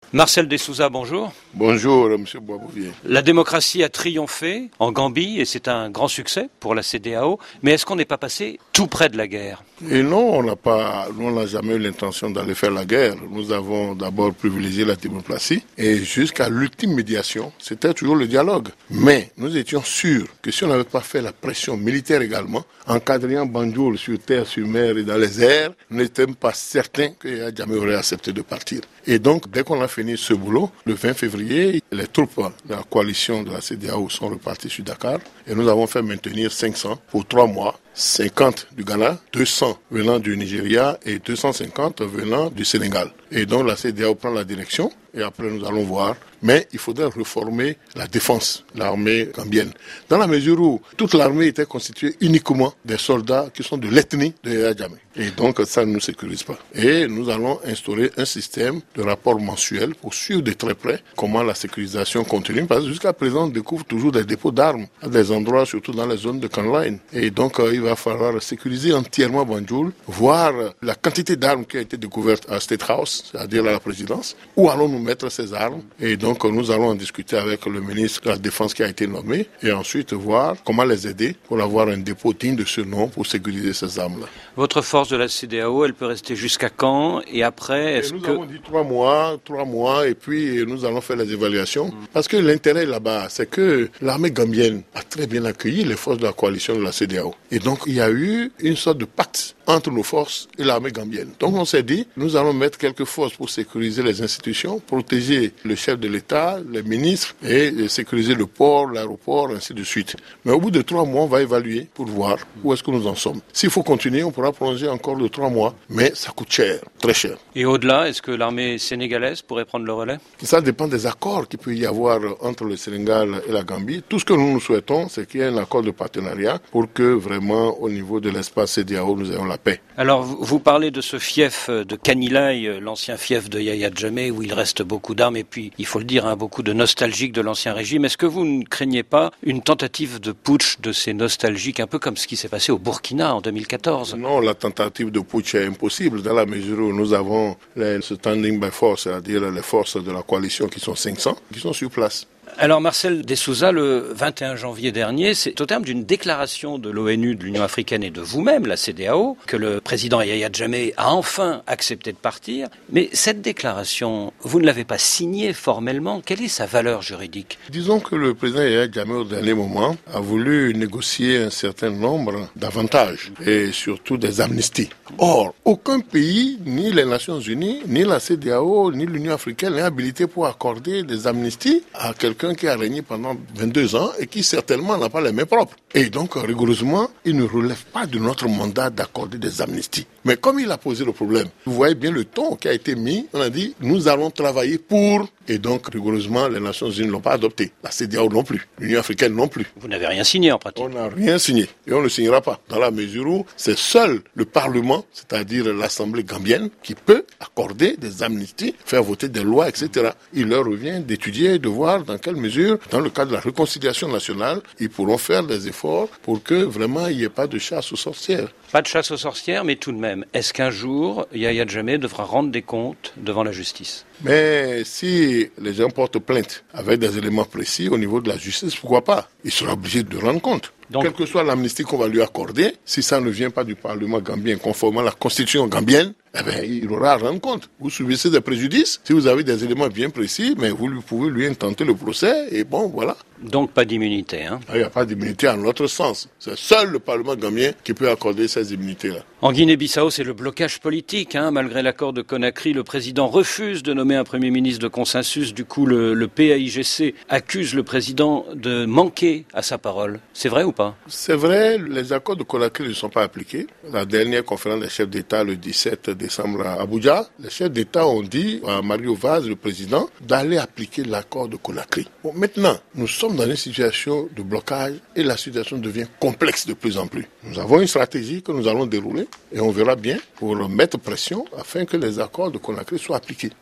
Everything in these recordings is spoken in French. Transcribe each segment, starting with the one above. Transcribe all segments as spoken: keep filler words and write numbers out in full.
Marcel Dessouza, bonjour. Bonjour, M. Boisbouvier. La démocratie a triomphé en Gambie et c'est un grand succès pour la C D A O. Mais est-ce qu'on n'est pas passé tout près de la guerre? Et non, on n'a pas, nous, on n'a jamais eu l'intention d'aller faire la guerre. Nous avons d'abord privilégié la démocratie et jusqu'à l'ultime médiation, c'était toujours le dialogue. Mais nous étions sûrs que si on n'avait pas fait la pression militaire également, encadrant Banjul sur terre, sur mer et dans les airs, nous n'étions pas certains que Yaya Jammeh aurait accepté de partir. Et donc, dès qu'on a fini ce boulot, le vingt février, les troupes de la coalition de la C D A O sont reparties sur Dakar et nous avons fait maintenir cinq cents pour trois mois. cinquante du Ghana, deux cents venant du Nigeria et deux cent cinquante venant du Sénégal. Et donc la C D A O prend la direction et après nous allons voir. Mais il faudrait réformer la défense, l'armée gambienne. Dans la mesure où toute l'armée était constituée uniquement des soldats qui sont de l'ethnie de Yaya Jammeh. Et donc ça ne nous sécurise pas. Et nous allons instaurer un système de rapport mensuel pour suivre de très près comment la sécurisation continue. Parce que jusqu'à présent, on découvre toujours des dépôts d'armes à des endroits, surtout dans les zones de Canline. Et donc euh, il va falloir sécuriser entièrement Banjul, voir la quantité d'armes qui a été découverte à State House, c'est-à-dire à la présidence, où allons-nous mettre ces armes. Et donc Donc nous allons en discuter avec le ministre de la Défense qui a été nommé et ensuite voir comment les aider pour avoir un dépôt digne de ce nom pour sécuriser ces armes-là. Votre force de la C D A O, elle peut rester jusqu'à quand? Et après, est-ce et nous que... avons dit trois mois, trois mois et puis nous allons faire les évaluations. Mmh. Parce que l'intérêt là-bas, c'est que l'armée gambienne a très bien accueilli les forces de la coalition de la C D A O. Et donc il y a eu une sorte de pacte entre nos forces et l'armée gambienne. Donc on s'est dit, nous allons mettre quelques forces pour sécuriser les institutions, protéger le chef de l'État, les ministres, et sécuriser le port, l'aéroport, ainsi de suite. Mais au bout de trois mois, on va évaluer pour voir où est-ce que nous en sommes. S'il faut continuer, on pourra prolonger encore de trois mois, mais ça coûte cher, très cher. Et au-delà, est-ce que l'armée sénégalaise pourrait prendre le relais? Ça dépend des accords qu'il peut y avoir entre le Sénégal et la Gambie. Tout ce que nous nous souhaitons, c'est qu'il y ait un accord de partenariat pour que vraiment, au niveau de l'espace C D A O, nous ayons la paix. Alors, vous parlez de ce fief de Kanilaï, l'ancien fief de Yaya Jammeh, où il reste beaucoup d'armes, et puis, il faut le dire, hein, beaucoup de nostalgiques de l'ancien régime. Est-ce que vous ne craignez pas une tentative de putsch de ces nostalgiques, un peu comme ce qui s'est passé au Burkina en deux mille quatorze? Non, la tentative de putsch est impossible, dans la mesure où nous avons les standing by force, c'est-à-dire les forces de la coalition qui sont cinq cents, qui sont sur place. Alors Marcel Dessouza, le vingt et un janvier dernier, c'est au terme d'une déclaration de l'ONU, de l'Union africaine et de vous-même, la C D A O, que le président Yaya Jammeh a enfin accepté de partir. Mais cette déclaration, vous ne l'avez pas signée formellement. Quelle est sa valeur juridique? Disons que le président Yaya Jammeh, au dernier moment, a voulu négocier un certain nombre d'avantages et surtout des amnisties. Or, aucun pays, ni les Nations Unies, ni la C D A O, ni l'Union africaine n'est habilité pour accorder des amnisties à quelqu'un qui a régné pendant vingt-deux ans et qui certainement n'a pas les mains propres. Et donc, rigoureusement, il ne relève pas de notre mandat d'accorder des amnisties. Mais comme il a posé le problème, vous voyez bien le ton qui a été mis, on a dit, nous allons travailler pour... Et donc, rigoureusement, les Nations Unies ne l'ont pas adopté. La C D A O non plus. L'Union africaine non plus. Vous n'avez rien signé en pratique. On n'a rien signé. Et on ne le signera pas. Dans la mesure où c'est seul le Parlement, c'est-à-dire l'Assemblée gambienne, qui peut accorder des amnisties, faire voter des lois, et cetera. Il leur revient d'étudier et de voir dans quelle mesure, dans le cadre de la réconciliation nationale, ils pourront faire des efforts pour que vraiment il n'y ait pas de chasse aux sorcières. Pas de chasse aux sorcières, mais tout de même, est-ce qu'un jour, Yaya Jammeh devra rendre des comptes devant la justice? Mais si les gens portent plainte avec des éléments précis au niveau de la justice, pourquoi pas? Il sera obligé de rendre compte. Donc, quelle que soit l'amnistie qu'on va lui accorder, si ça ne vient pas du Parlement gambien conformément à la Constitution gambienne, eh bien, il aura à rendre compte. Vous subissez des préjudices, si vous avez des éléments bien précis, mais vous lui pouvez lui intenter le procès, et bon, voilà. Donc pas d'immunité, hein? Il n'y a pas d'immunité en l'autre sens. C'est seul le Parlement gambien qui peut accorder ces immunités-là. En Guinée-Bissau, c'est le blocage politique, hein. Malgré l'accord de Conakry, le président refuse de nommer un Premier ministre de consensus. Du coup, le, le P A I G C accuse le président de manquer à sa parole. C'est vrai ou pas? C'est vrai, les accords de Conakry ne sont pas appliqués. La dernière conférence des chefs d'État, le dix-sept décembre à Abuja, les chefs d'État ont dit à Mario Vaz, le président, d'aller appliquer l'accord de Conakry. Bon, maintenant, nous sommes dans une situation de blocage et la situation devient complexe de plus en plus. Nous avons une stratégie que nous allons dérouler et on verra bien pour mettre pression afin que les accords de Conakry soient appliqués.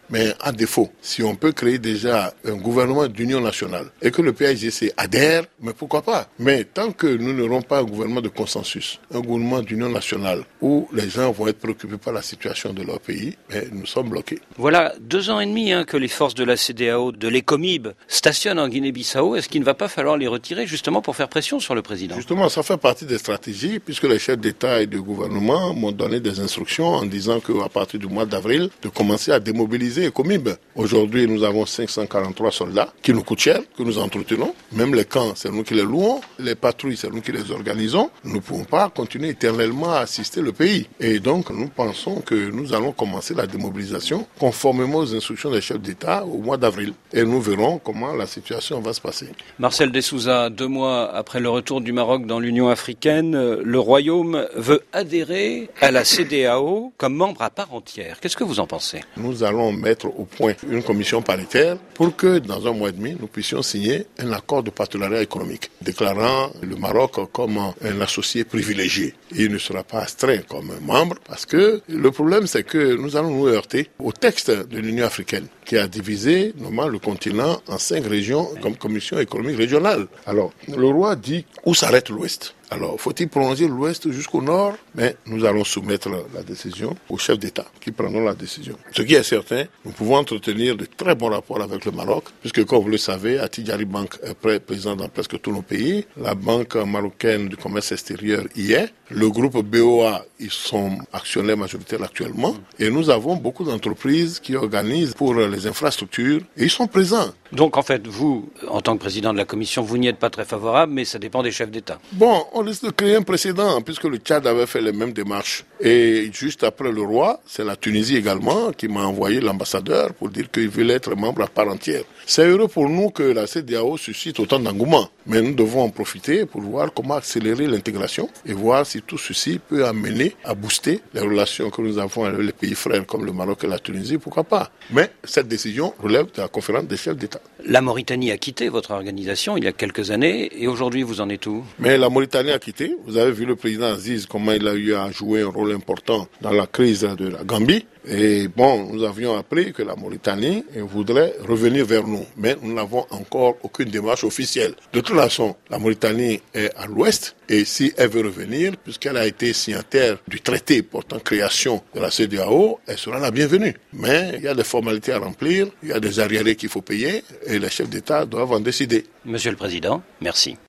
Mais à défaut, si on peut créer déjà un gouvernement d'union nationale et que le P A I G C adhère, mais pourquoi pas? Mais tant que nous n'aurons pas un gouvernement de consensus, un gouvernement d'union nationale où les gens vont être préoccupés par la situation de leur pays, mais nous sommes bloqués. Voilà deux ans et demi hein, que les forces de la C D A O, de l'ECOMIB, stationnent en Guinée-Bissau. Est-ce qu'il ne va pas falloir les retirer justement pour faire pression sur le président? Justement, ça fait partie des stratégies puisque les chefs d'État et de gouvernement m'ont donné des instructions en disant qu'à partir du mois d'avril, de commencer à démobiliser l'ECOMIB. Aujourd'hui, nous avons cinq cent quarante-trois soldats qui nous coûtent cher, que nous entretenons. Même les camps, c'est nous qui les louons. Les patrouilles, c'est nous qui les organisons. Nous ne pouvons pas continuer éternellement à assister le pays. Et donc, nous pensons que nous allons commencer la démobilisation conformément aux instructions des chefs d'État au mois d'avril. Et nous verrons comment la situation va se passer. Marcel De Souza, deux mois après le retour du Maroc dans l'Union africaine, le Royaume veut adhérer à la C D A O comme membre à part entière. Qu'est-ce que vous en pensez? Nous allons mettre au point une commission paritaire pour que dans un mois et demi, nous puissions signer un accord de partenariat économique déclarant le Maroc comme un associé privilégié. Il ne sera pas astreint comme un membre parce que le problème c'est que nous allons nous heurter au texte de l'Union africaine qui a divisé normalement le continent en cinq régions comme commission économique régionale. Alors, le roi dit où s'arrête l'Ouest? Alors, faut-il prolonger l'Ouest jusqu'au Nord? Mais nous allons soumettre la, la décision aux chefs d'État qui prendront la décision. Ce qui est certain, nous pouvons entretenir de très bons rapports avec le Maroc, puisque comme vous le savez, Attijari Bank est présent dans presque tous nos pays. La Banque marocaine du commerce extérieur y est. Le groupe B O A, ils sont actionnaires majoritaires actuellement. Et nous avons beaucoup d'entreprises qui organisent pour les infrastructures et ils sont présents. Donc en fait, vous, en tant que président de la Commission, vous n'y êtes pas très favorable, mais ça dépend des chefs d'État. Bon, on risque de créer un précédent, puisque le Tchad avait fait les mêmes démarches. Et juste après le roi, c'est la Tunisie également qui m'a envoyé l'ambassadeur pour dire qu'il veut être membre à part entière. C'est heureux pour nous que la C D A O suscite autant d'engouement. Mais nous devons en profiter pour voir comment accélérer l'intégration et voir si tout ceci peut amener à booster les relations que nous avons avec les pays frères comme le Maroc et la Tunisie, pourquoi pas. Mais cette décision relève de la conférence des chefs d'État. La Mauritanie a quitté votre organisation il y a quelques années et aujourd'hui vous en êtes où? Mais la Mauritanie a quitté. Vous avez vu le président Aziz, comment il a eu à jouer un rôle important dans la crise de la Gambie. Et bon, nous avions appris que la Mauritanie voudrait revenir vers nous, mais nous n'avons encore aucune démarche officielle. De toute façon, la Mauritanie est à l'ouest et si elle veut revenir, puisqu'elle a été signataire du traité portant création de la C D A O, elle sera la bienvenue. Mais il y a des formalités à remplir, il y a des arriérés qu'il faut payer et les chefs d'État doivent en décider. Monsieur le Président, merci.